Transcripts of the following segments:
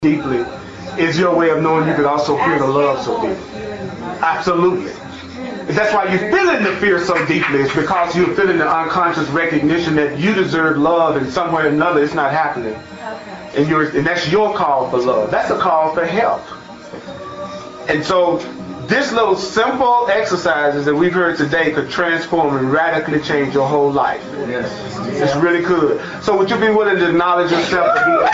deeply is your way of knowing you could also feel the love so deeply. Absolutely. That's why you're feeling the fear so deeply. It's because you're feeling the unconscious recognition that you deserve love and somewhere or another it's not happening. And that's your call for love. That's a call for help. And so this little simple exercises that we've heard today could transform and radically change your whole life. Yes. It's really good. So would you be willing to acknowledge yourself to be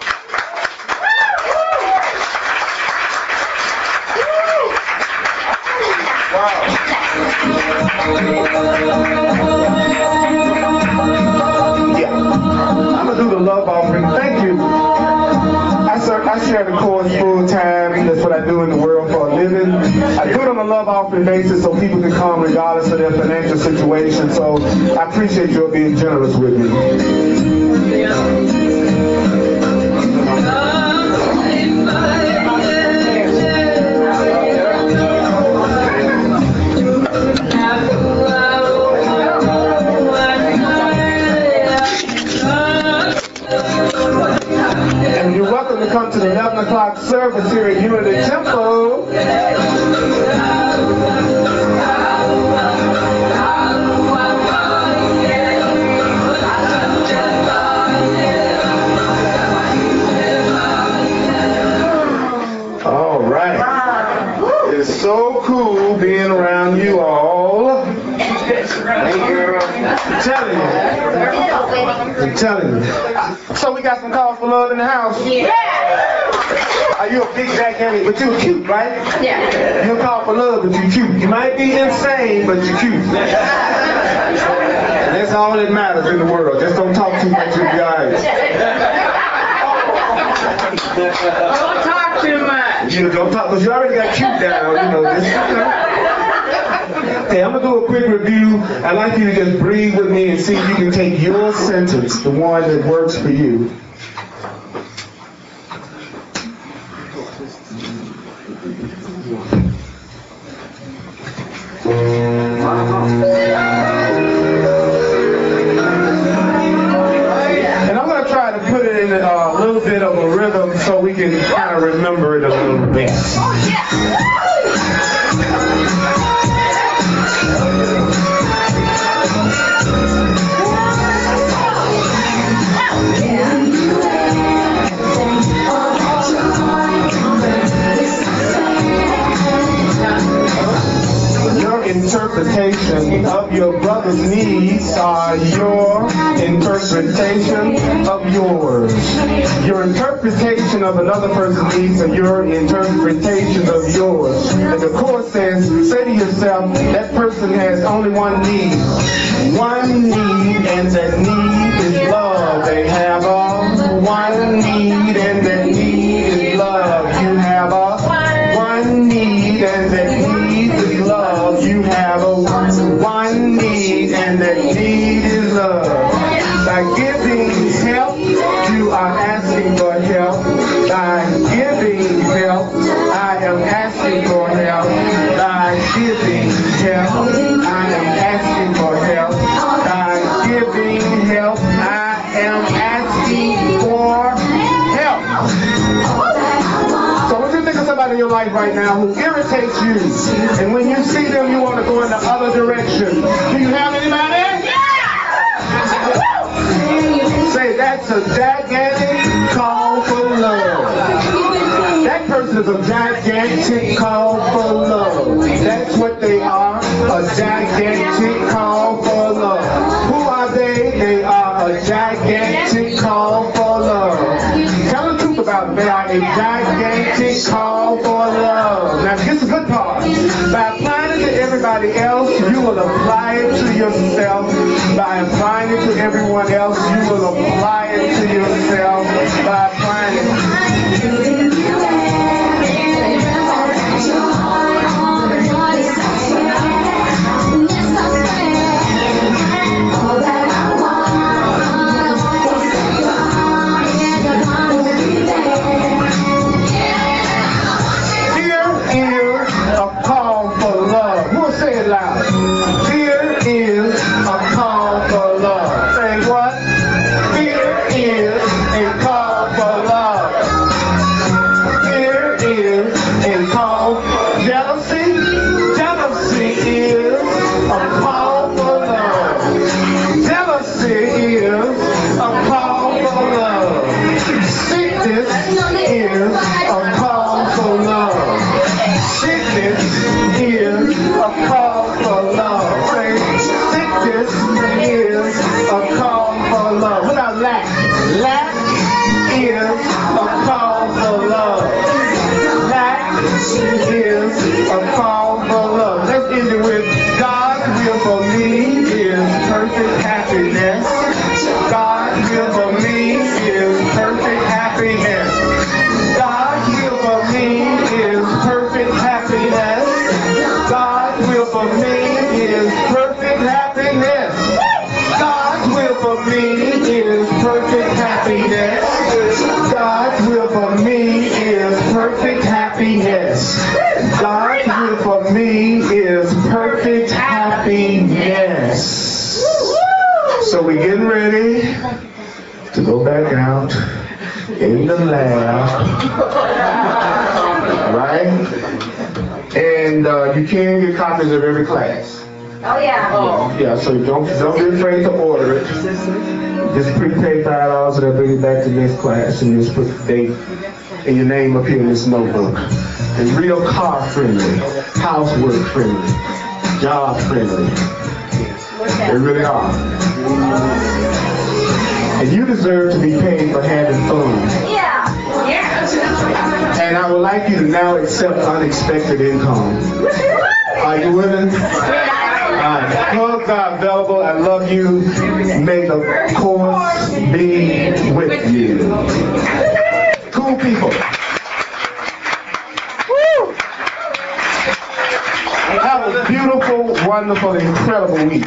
Yeah. I'm going to do the love offering. Thank you. I share the course full time. That's what I do in the world for a living. I do it on a love offering basis so people can come regardless of their financial situation. So I appreciate you being generous with me. And you're welcome to come to the 11 o'clock service here at Unity Temple. All right. It's so cool being around you all. I'm telling you. So we got some calls for love in the house. Yeah. Are you a big jackhammer? But you're cute, right? Yeah. You're called for love, but you're cute. You might be insane, but you're cute. And that's all that matters in the world. Just don't talk too much with your eyes. Don't talk too much. You don't talk, because you already got cute down. Hey, I'm going to do a quick review. I'd like you to just breathe with me and see if you can take your sentence, the one that works for you. And I'm going to try to put it in a little bit of a rhythm so we can kind of remember it a little bit. Your interpretation of your brother's needs are your interpretation of yours. Your interpretation of another person's needs are your interpretation of yours. And the Course says, say to yourself, that person has only one need. One need, and that need is love. They have one need, and that need is love. You have one need, and that need is love. You have one need, and that need is love. By giving help, you are asking for help. By giving help, I am asking for help. By giving help, I am asking for help. By giving help, I am asking for help. So what do you think of somebody in your life right now who irritates you, and when you see them, you want to go in the other direction? Do you have anybody? Say, that's a gigantic call for love. That person is a gigantic call for love. That's what they are, a gigantic call for love. Who are they? They are a gigantic call for love. Tell the truth about it. They are a gigantic call for love. Now, here's the good part. By applying it to everybody else, you will apply it to yourself. By applying it to everyone else, you will apply it to yourself. By applying it. is a call for love. Sickness is a call for love. Say, sickness is a call for love. What about lack? Lack is a call for love. Lack is a call for love. Let's end it with God's will for me is perfect happiness. God's will for me is perfect happiness. God's will for me is perfect happiness. God's will for me is perfect happiness. God's will for me is perfect happiness. God's will for me is perfect happiness. God's will for me is perfect happiness. So we're getting ready to go back out in the lab, right? And you can get copies of every class. Oh yeah. Yeah, so don't be afraid to order it. Just prepay $5 and they'll bring it back to next class and just put the date and your name up here in this notebook. And real car friendly, housework friendly, job friendly. They really are. And you deserve to be paid for having fun. Yeah. And I would like you to now accept unexpected income. Are you willing? Alright, hugs are available. I love you. May the course be with you. Cool people. Have a beautiful, wonderful, incredible week.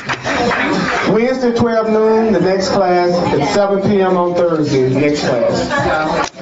Wednesday, 12 noon, the next class, at 7 p.m. on Thursday, next class.